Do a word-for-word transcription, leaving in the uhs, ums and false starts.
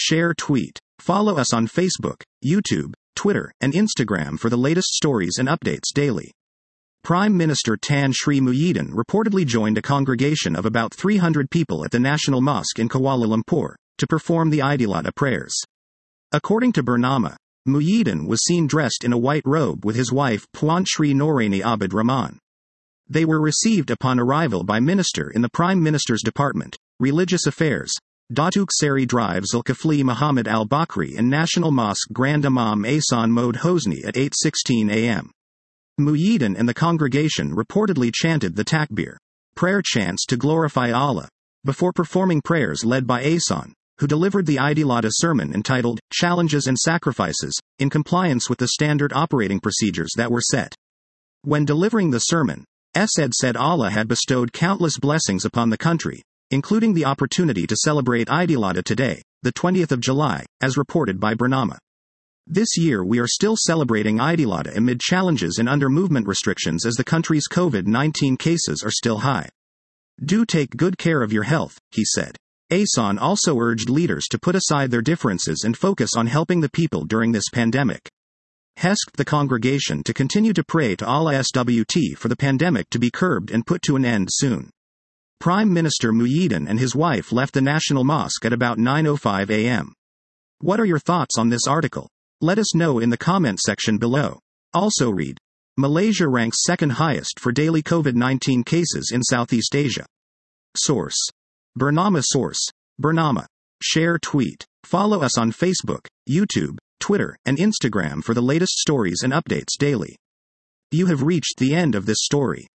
share, tweet. Follow us on Facebook, YouTube, Twitter, and Instagram for the latest stories and updates daily. Prime Minister Tan Sri Muhyiddin reportedly joined a congregation of about three hundred people at the National Mosque in Kuala Lumpur to perform the Idulada prayers. According to Bernama, Muhyiddin was seen dressed in a white robe with his wife Puan Sri Noraini Abid Rahman. They were received upon arrival by Minister in the Prime Minister's Department, Religious Affairs, Datuk Seri Drive Zulkifli Muhammad Al-Bakri and National Mosque Grand Imam Ahsan Mohd Hosni at eight sixteen a m Muhyiddin and the congregation reportedly chanted the takbir, prayer chants to glorify Allah, before performing prayers led by Ahsan, who delivered the Idulada sermon entitled, Challenges and Sacrifices, in compliance with the standard operating procedures that were set. When delivering the sermon, Essed said Allah had bestowed countless blessings upon the country, including the opportunity to celebrate Idulada today, the twentieth of July, as reported by Bernama. This year we are still celebrating Idulada amid challenges and under movement restrictions as the country's COVID nineteen cases are still high. Do take good care of your health, he said. Ahsan also urged leaders to put aside their differences and focus on helping the people during this pandemic. Hesked the congregation to continue to pray to Allah SWT for the pandemic to be curbed and put to an end soon. Prime Minister Muhyiddin and his wife left the National Mosque at about nine oh five a m What are your thoughts on this article? Let us know in the comment section below. Also read, Malaysia ranks second highest for daily COVID nineteen cases in Southeast Asia. Source. Bernama Source. Bernama. Share, tweet. Follow us on Facebook, YouTube, Twitter, and Instagram for the latest stories and updates daily. You have reached the end of this story.